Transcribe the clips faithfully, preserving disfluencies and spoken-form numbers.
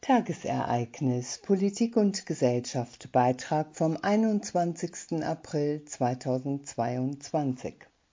Tagesereignis Politik und Gesellschaft Beitrag vom einundzwanzigsten April zweitausendzweiundzwanzig.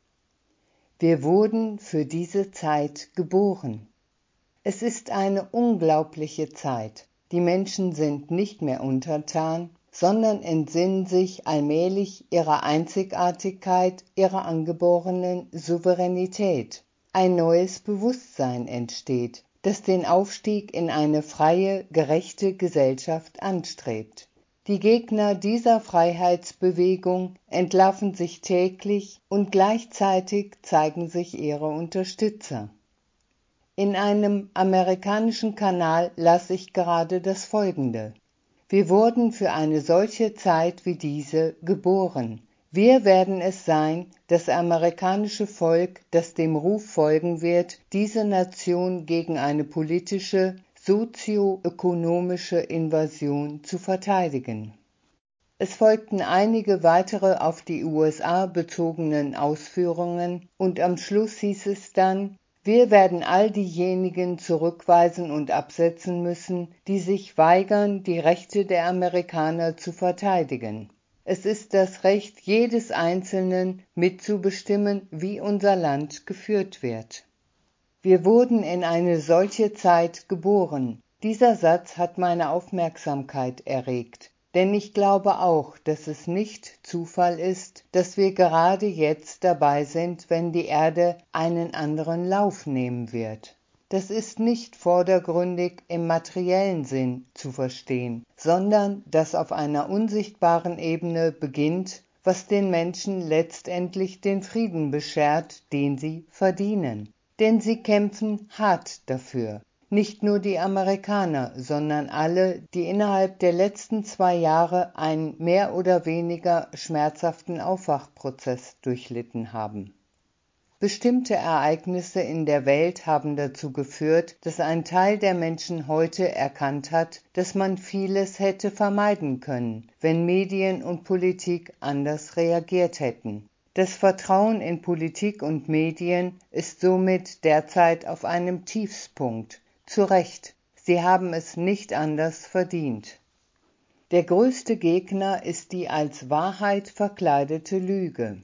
Wir wurden für diese Zeit geboren. Es ist eine unglaubliche Zeit. Die Menschen sind nicht mehr untertan, sondern entsinnen sich allmählich ihrer Einzigartigkeit, ihrer angeborenen Souveränität. Ein neues Bewusstsein entsteht, das den Aufstieg in eine freie, gerechte Gesellschaft anstrebt. Die Gegner dieser Freiheitsbewegung entlarven sich täglich und gleichzeitig zeigen sich ihre Unterstützer. In einem amerikanischen Kanal las ich gerade das Folgende: Wir wurden für eine solche Zeit wie diese geboren. Wir werden es sein, das amerikanische Volk, das dem Ruf folgen wird, diese Nation gegen eine politische, sozioökonomische Invasion zu verteidigen. Es folgten einige weitere auf die U S A bezogenen Ausführungen und am Schluss hieß es dann: Wir werden all diejenigen zurückweisen und absetzen müssen, die sich weigern, die Rechte der Amerikaner zu verteidigen. Es ist das Recht jedes Einzelnen, mitzubestimmen, wie unser Land geführt wird. Wir wurden in eine solche Zeit geboren. Dieser Satz hat meine Aufmerksamkeit erregt, denn ich glaube auch, dass es nicht Zufall ist, dass wir gerade jetzt dabei sind, wenn die Erde einen anderen Lauf nehmen wird. Das ist nicht vordergründig im materiellen Sinn zu verstehen, sondern dass auf einer unsichtbaren Ebene beginnt, was den Menschen letztendlich den Frieden beschert, den sie verdienen. Denn sie kämpfen hart dafür. Nicht nur die Amerikaner, sondern alle, die innerhalb der letzten zwei Jahre einen mehr oder weniger schmerzhaften Aufwachprozess durchlitten haben. Bestimmte Ereignisse in der Welt haben dazu geführt, dass ein Teil der Menschen heute erkannt hat, dass man vieles hätte vermeiden können, wenn Medien und Politik anders reagiert hätten. Das Vertrauen in Politik und Medien ist somit derzeit auf einem Tiefspunkt. Zu Recht, sie haben es nicht anders verdient. Der größte Gegner ist die als Wahrheit verkleidete Lüge.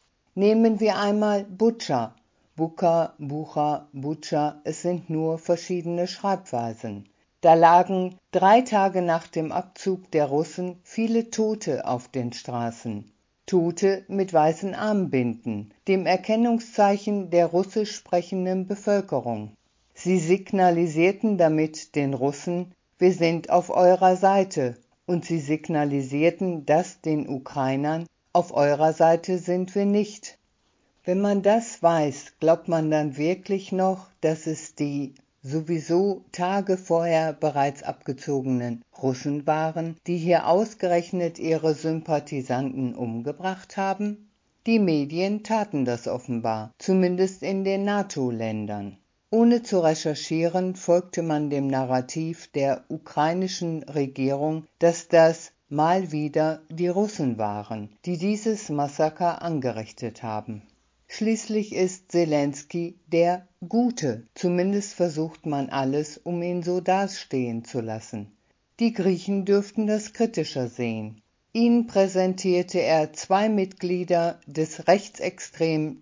Nehmen wir einmal Butscha. Buka, Bucha, Butscha, es sind nur verschiedene Schreibweisen. Da lagen drei Tage nach dem Abzug der Russen viele Tote auf den Straßen. Tote mit weißen Armbinden, dem Erkennungszeichen der russisch sprechenden Bevölkerung. Sie signalisierten damit den Russen: Wir sind auf eurer Seite, und sie signalisierten das den Ukrainern: Auf eurer Seite sind wir nicht. Wenn man das weiß, glaubt man dann wirklich noch, dass es die sowieso Tage vorher bereits abgezogenen Russen waren, die hier ausgerechnet ihre Sympathisanten umgebracht haben? Die Medien taten das offenbar, zumindest in den NATO-Ländern. Ohne zu recherchieren, folgte man dem Narrativ der ukrainischen Regierung, dass das mal wieder die Russen waren, die dieses Massaker angerichtet haben. Schließlich ist Selenskyj der Gute, zumindest versucht man alles, um ihn so dastehen zu lassen. Die Griechen dürften das kritischer sehen. Ihnen präsentierte er zwei Mitglieder des rechtsextremen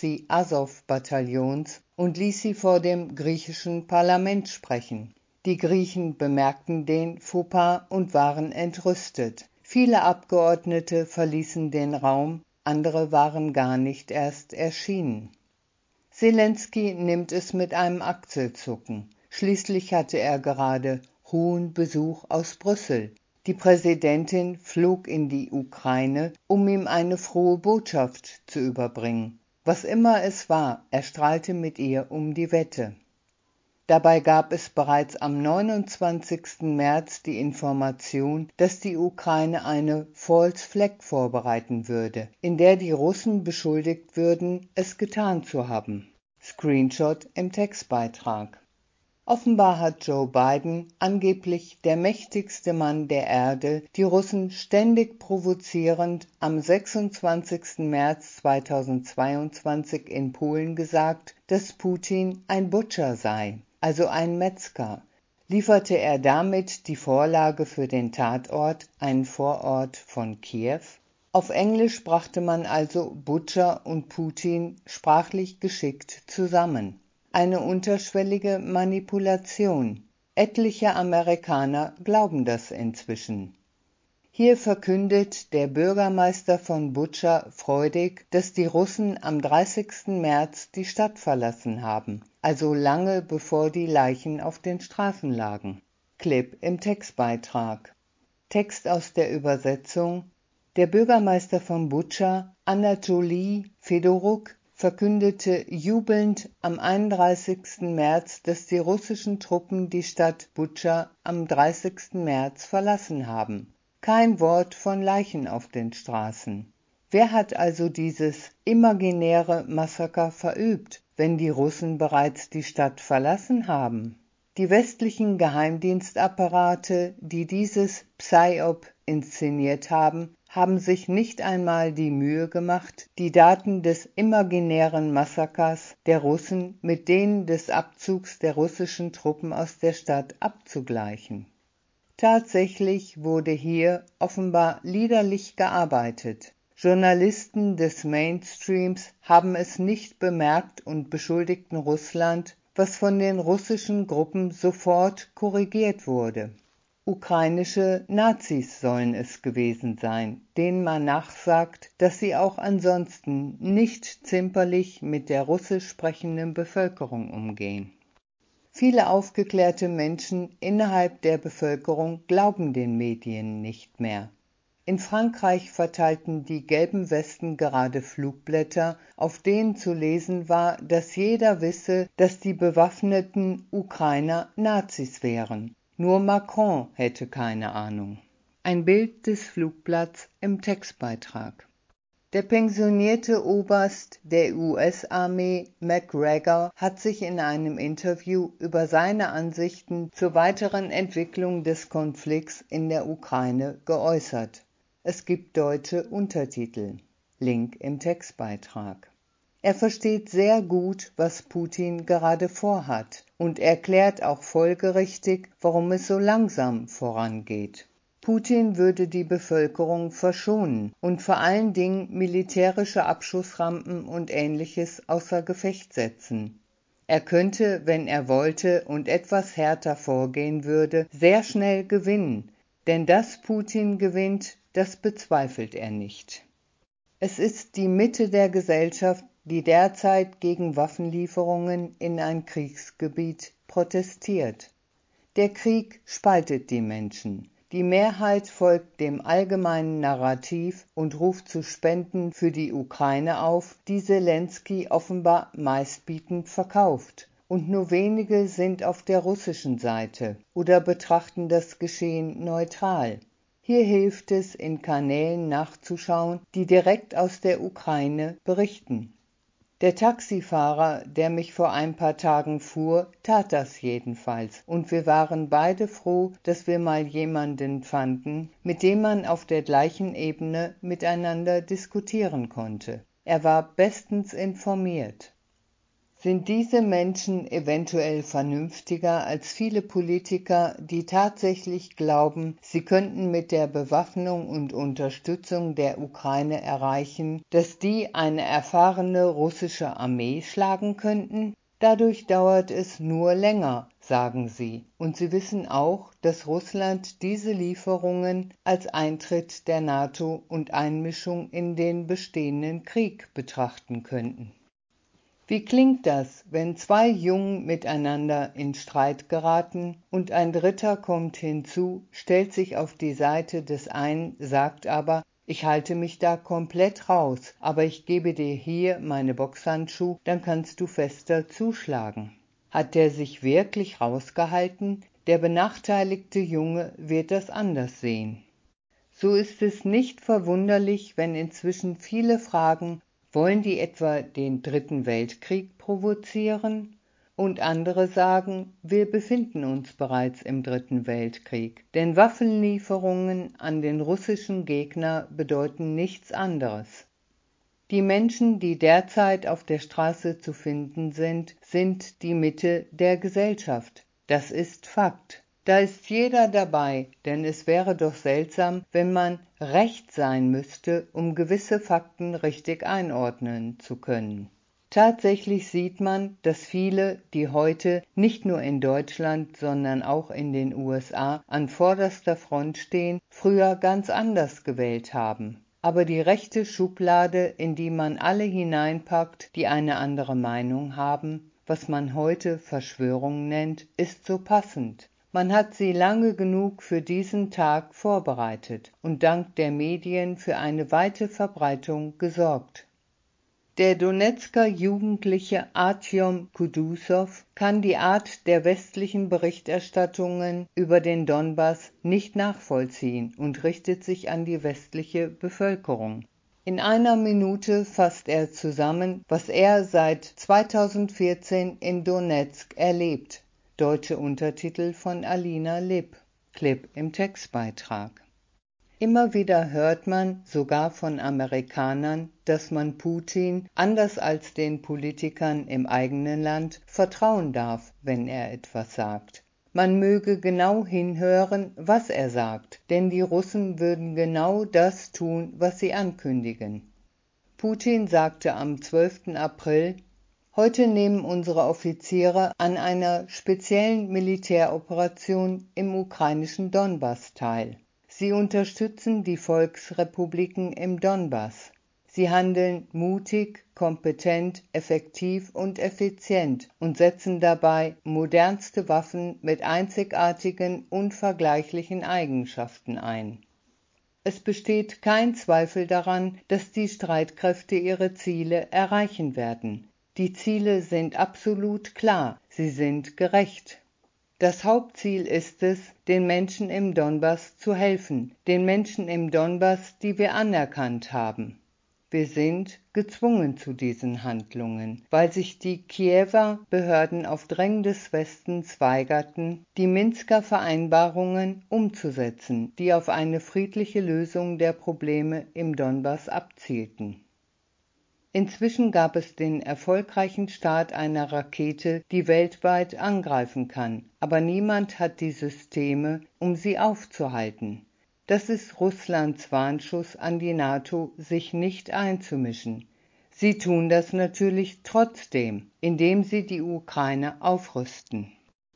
Nazi-Azov-Bataillons und ließ sie vor dem griechischen Parlament sprechen. Die Griechen bemerkten den Fauxpas und waren entrüstet. Viele Abgeordnete verließen den Raum, andere waren gar nicht erst erschienen. Selenskyj nimmt es mit einem Achselzucken. Schließlich hatte er gerade hohen Besuch aus Brüssel. Die Präsidentin flog in die Ukraine, um ihm eine frohe Botschaft zu überbringen. Was immer es war, er strahlte mit ihr um die Wette. Dabei gab es bereits am neunundzwanzigsten März die Information, dass die Ukraine eine False Flag vorbereiten würde, in der die Russen beschuldigt würden, es getan zu haben. Screenshot im Textbeitrag. Offenbar hat Joe Biden, angeblich der mächtigste Mann der Erde, die Russen ständig provozierend am sechsundzwanzigsten März zweitausendzweiundzwanzig in Polen gesagt, dass Putin ein Butcher sei, also ein Metzger. Lieferte er damit die Vorlage für den Tatort, einen Vorort von Kiew? Auf Englisch brachte man also Butcher und Putin sprachlich geschickt zusammen. Eine unterschwellige Manipulation. Etliche Amerikaner glauben das inzwischen. Hier verkündet der Bürgermeister von Butscha freudig, dass die Russen am dreißigsten März die Stadt verlassen haben, also lange bevor die Leichen auf den Straßen lagen. Clip im Textbeitrag. Text aus der Übersetzung: Der Bürgermeister von Butscha, Anatolij Fedoruk, verkündete jubelnd am einunddreißigsten März, dass die russischen Truppen die Stadt Butscha am dreißigsten März verlassen haben. Kein Wort von Leichen auf den Straßen. Wer hat also dieses imaginäre Massaker verübt, wenn die Russen bereits die Stadt verlassen haben? Die westlichen Geheimdienstapparate, die dieses Psyop inszeniert haben, haben sich nicht einmal die Mühe gemacht, die Daten des imaginären Massakers der Russen mit denen des Abzugs der russischen Truppen aus der Stadt abzugleichen. Tatsächlich wurde hier offenbar liederlich gearbeitet. Journalisten des Mainstreams haben es nicht bemerkt und beschuldigten Russland, was von den russischen Gruppen sofort korrigiert wurde. Ukrainische Nazis sollen es gewesen sein, denen man nachsagt, dass sie auch ansonsten nicht zimperlich mit der russisch sprechenden Bevölkerung umgehen. Viele aufgeklärte Menschen innerhalb der Bevölkerung glauben den Medien nicht mehr. In Frankreich verteilten die gelben Westen gerade Flugblätter, auf denen zu lesen war, dass jeder wisse, dass die bewaffneten Ukrainer Nazis wären. Nur Macron hätte keine Ahnung. Ein Bild des Flugblatts im Textbeitrag. Der pensionierte Oberst der U S-Armee McGregor hat sich in einem Interview über seine Ansichten zur weiteren Entwicklung des Konflikts in der Ukraine geäußert. Es gibt deutsche Untertitel. Link im Textbeitrag. Er versteht sehr gut, was Putin gerade vorhat und erklärt auch folgerichtig, warum es so langsam vorangeht. Putin würde die Bevölkerung verschonen und vor allen Dingen militärische Abschussrampen und Ähnliches außer Gefecht setzen. Er könnte, wenn er wollte und etwas härter vorgehen würde, sehr schnell gewinnen, denn dass Putin gewinnt, das bezweifelt er nicht. Es ist die Mitte der Gesellschaft, die derzeit gegen Waffenlieferungen in ein Kriegsgebiet protestiert. Der Krieg spaltet die Menschen. Die Mehrheit folgt dem allgemeinen Narrativ und ruft zu Spenden für die Ukraine auf, die Selenskyj offenbar meistbietend verkauft. Und nur wenige sind auf der russischen Seite oder betrachten das Geschehen neutral. Hier hilft es, in Kanälen nachzuschauen, die direkt aus der Ukraine berichten. Der Taxifahrer, der mich vor ein paar Tagen fuhr, tat das jedenfalls, und wir waren beide froh, dass wir mal jemanden fanden, mit dem man auf der gleichen Ebene miteinander diskutieren konnte. Er war bestens informiert. Sind diese Menschen eventuell vernünftiger als viele Politiker, die tatsächlich glauben, sie könnten mit der Bewaffnung und Unterstützung der Ukraine erreichen, dass die eine erfahrene russische Armee schlagen könnten? Dadurch dauert es nur länger, sagen sie, und sie wissen auch, dass Russland diese Lieferungen als Eintritt der NATO und Einmischung in den bestehenden Krieg betrachten könnten. Wie klingt das, wenn zwei Jungen miteinander in Streit geraten und ein Dritter kommt hinzu, stellt sich auf die Seite des einen, sagt aber, ich halte mich da komplett raus, aber ich gebe dir hier meine Boxhandschuhe, dann kannst du fester zuschlagen. Hat der sich wirklich rausgehalten? Der benachteiligte Junge wird das anders sehen. So ist es nicht verwunderlich, wenn inzwischen viele fragen, wollen die etwa den Dritten Weltkrieg provozieren? Und andere sagen, wir befinden uns bereits im Dritten Weltkrieg, denn Waffenlieferungen an den russischen Gegner bedeuten nichts anderes. Die Menschen, die derzeit auf der Straße zu finden sind, sind die Mitte der Gesellschaft. Das ist Fakt. Da ist jeder dabei, denn es wäre doch seltsam, wenn man recht sein müsste, um gewisse Fakten richtig einordnen zu können. Tatsächlich sieht man, dass viele, die heute nicht nur in Deutschland, sondern auch in den U S A an vorderster Front stehen, früher ganz anders gewählt haben. Aber die rechte Schublade, in die man alle hineinpackt, die eine andere Meinung haben, was man heute Verschwörung nennt, ist so passend. Man hat sie lange genug für diesen Tag vorbereitet und dank der Medien für eine weite Verbreitung gesorgt. Der Donezker Jugendliche Artjom Kudusow kann die Art der westlichen Berichterstattungen über den Donbass nicht nachvollziehen und richtet sich an die westliche Bevölkerung. In einer Minute fasst er zusammen, was er seit zweitausendvierzehn in Donezk erlebt. Deutsche Untertitel von Alina Lipp. Clip im Textbeitrag. Immer wieder hört man, sogar von Amerikanern, dass man Putin, anders als den Politikern im eigenen Land, vertrauen darf, wenn er etwas sagt. Man möge genau hinhören, was er sagt, denn die Russen würden genau das tun, was sie ankündigen. Putin sagte am zwölften April: Heute nehmen unsere Offiziere an einer speziellen Militäroperation im ukrainischen Donbass teil. Sie unterstützen die Volksrepubliken im Donbass. Sie handeln mutig, kompetent, effektiv und effizient und setzen dabei modernste Waffen mit einzigartigen, unvergleichlichen Eigenschaften ein. Es besteht kein Zweifel daran, dass die Streitkräfte ihre Ziele erreichen werden. Die Ziele sind absolut klar, sie sind gerecht. Das Hauptziel ist es, den Menschen im Donbass zu helfen, den Menschen im Donbass, die wir anerkannt haben. Wir sind gezwungen zu diesen Handlungen, weil sich die Kiewer Behörden auf Drängen des Westens weigerten, die Minsker Vereinbarungen umzusetzen, die auf eine friedliche Lösung der Probleme im Donbass abzielten. Inzwischen gab es den erfolgreichen Start einer Rakete, die weltweit angreifen kann, aber niemand hat die Systeme, um sie aufzuhalten. Das ist Russlands Warnschuss an die NATO, sich nicht einzumischen. Sie tun das natürlich trotzdem, indem sie die Ukraine aufrüsten.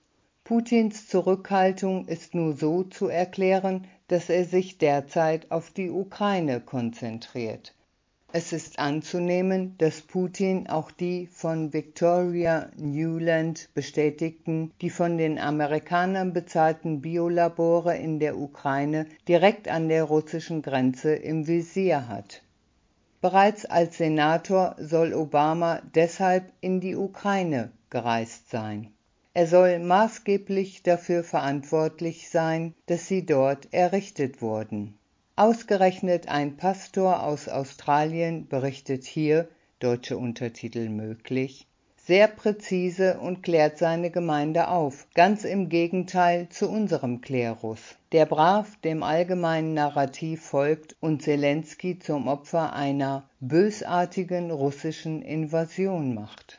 Putins Zurückhaltung ist nur so zu erklären, dass er sich derzeit auf die Ukraine konzentriert. Es ist anzunehmen, dass Putin auch die von Victoria Nuland bestätigten, die von den Amerikanern bezahlten Biolabore in der Ukraine direkt an der russischen Grenze im Visier hat. Bereits als Senator soll Obama deshalb in die Ukraine gereist sein. Er soll maßgeblich dafür verantwortlich sein, dass sie dort errichtet wurden. Ausgerechnet ein Pastor aus Australien berichtet hier, deutsche Untertitel möglich, sehr präzise und klärt seine Gemeinde auf, ganz im Gegenteil zu unserem Klerus, der brav dem allgemeinen Narrativ folgt und Selenskyj zum Opfer einer bösartigen russischen Invasion macht.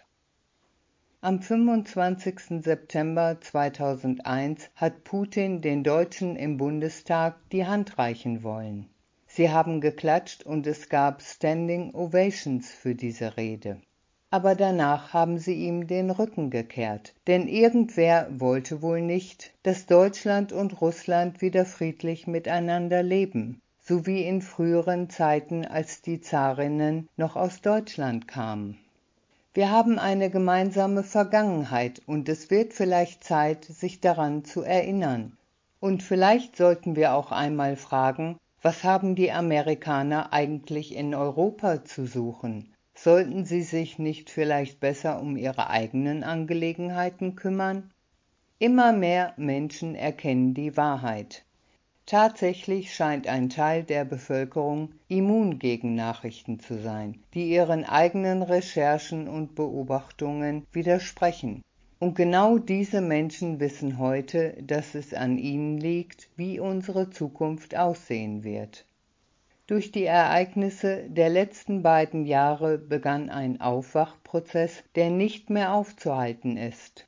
Am fünfundzwanzigsten September zweitausendeins hat Putin den Deutschen im Bundestag die Hand reichen wollen. Sie haben geklatscht und es gab Standing Ovations für diese Rede. Aber danach haben sie ihm den Rücken gekehrt, denn irgendwer wollte wohl nicht, dass Deutschland und Russland wieder friedlich miteinander leben, so wie in früheren Zeiten, als die Zarinnen noch aus Deutschland kamen. Wir haben eine gemeinsame Vergangenheit und es wird vielleicht Zeit, sich daran zu erinnern. Und vielleicht sollten wir auch einmal fragen, was haben die Amerikaner eigentlich in Europa zu suchen? Sollten sie sich nicht vielleicht besser um ihre eigenen Angelegenheiten kümmern? Immer mehr Menschen erkennen die Wahrheit. Tatsächlich scheint ein Teil der Bevölkerung immun gegen Nachrichten zu sein, die ihren eigenen Recherchen und Beobachtungen widersprechen. Und genau diese Menschen wissen heute, dass es an ihnen liegt, wie unsere Zukunft aussehen wird. Durch die Ereignisse der letzten beiden Jahre begann ein Aufwachprozess, der nicht mehr aufzuhalten ist.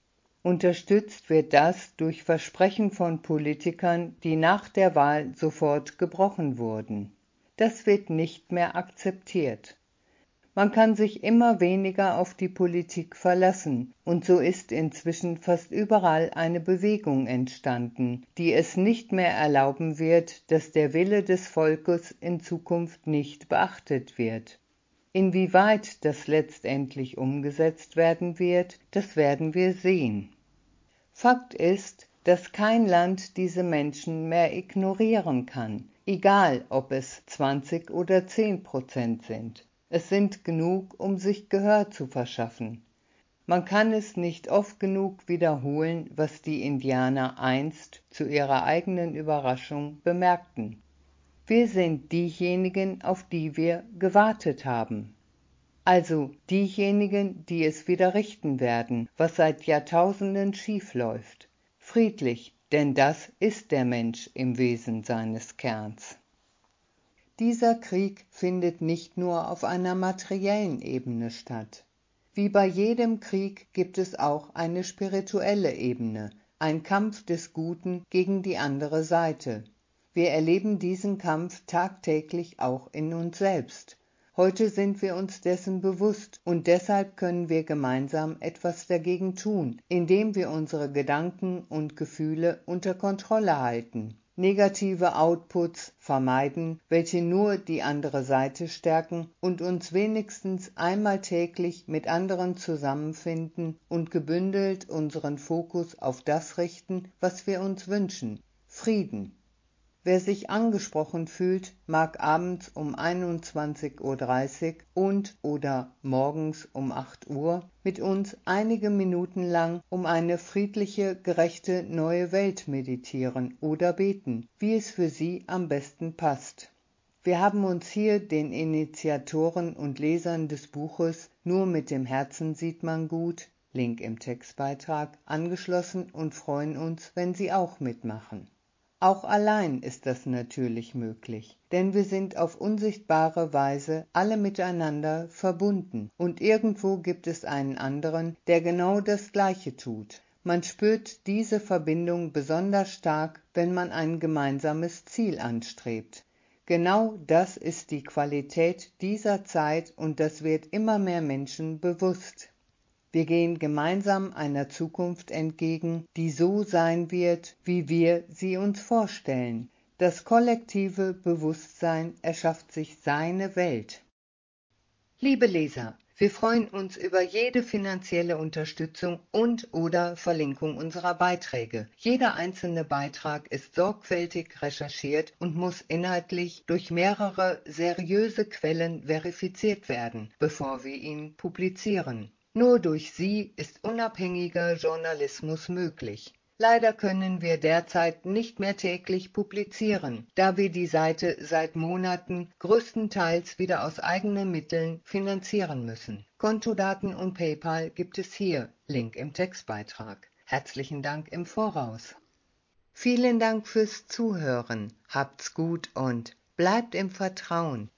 Unterstützt wird das durch Versprechen von Politikern, die nach der Wahl sofort gebrochen wurden. Das wird nicht mehr akzeptiert. Man kann sich immer weniger auf die Politik verlassen, und so ist inzwischen fast überall eine Bewegung entstanden, die es nicht mehr erlauben wird, dass der Wille des Volkes in Zukunft nicht beachtet wird. Inwieweit das letztendlich umgesetzt werden wird, das werden wir sehen. Fakt ist, dass kein Land diese Menschen mehr ignorieren kann, egal ob es zwanzig oder zehn Prozent sind. Es sind genug, um sich Gehör zu verschaffen. Man kann es nicht oft genug wiederholen, was die Indianer einst zu ihrer eigenen Überraschung bemerkten. Wir sind diejenigen, auf die wir gewartet haben. Also diejenigen, die es wieder richten werden, was seit Jahrtausenden schief läuft. Friedlich, denn das ist der Mensch im Wesen seines Kerns. Dieser Krieg findet nicht nur auf einer materiellen Ebene statt. Wie bei jedem Krieg gibt es auch eine spirituelle Ebene, ein Kampf des Guten gegen die andere Seite. Wir erleben diesen Kampf tagtäglich auch in uns selbst. Heute sind wir uns dessen bewusst und deshalb können wir gemeinsam etwas dagegen tun, indem wir unsere Gedanken und Gefühle unter Kontrolle halten, negative Outputs vermeiden, welche nur die andere Seite stärken und uns wenigstens einmal täglich mit anderen zusammenfinden und gebündelt unseren Fokus auf das richten, was wir uns wünschen: Frieden. Wer sich angesprochen fühlt, mag abends um einundzwanzig Uhr dreißig und oder morgens um acht Uhr mit uns einige Minuten lang um eine friedliche, gerechte neue Welt meditieren oder beten, wie es für sie am besten passt. Wir haben uns hier den Initiatoren und Lesern des Buches Nur mit dem Herzen sieht man gut, Link im Textbeitrag, angeschlossen und freuen uns, wenn Sie auch mitmachen. Auch allein ist das natürlich möglich, denn wir sind auf unsichtbare Weise alle miteinander verbunden und irgendwo gibt es einen anderen, der genau das Gleiche tut. Man spürt diese Verbindung besonders stark, wenn man ein gemeinsames Ziel anstrebt. Genau das ist die Qualität dieser Zeit und das wird immer mehr Menschen bewusst. Wir gehen gemeinsam einer Zukunft entgegen, die so sein wird, wie wir sie uns vorstellen. Das kollektive Bewusstsein erschafft sich seine Welt. Liebe Leser, wir freuen uns über jede finanzielle Unterstützung und/oder Verlinkung unserer Beiträge. Jeder einzelne Beitrag ist sorgfältig recherchiert und muss inhaltlich durch mehrere seriöse Quellen verifiziert werden, bevor wir ihn publizieren. Nur durch sie ist unabhängiger Journalismus möglich. Leider können wir derzeit nicht mehr täglich publizieren, da wir die Seite seit Monaten größtenteils wieder aus eigenen Mitteln finanzieren müssen. Kontodaten und PayPal gibt es hier, Link im Textbeitrag. Herzlichen Dank im Voraus. Vielen Dank fürs Zuhören, habt's gut und bleibt im Vertrauen.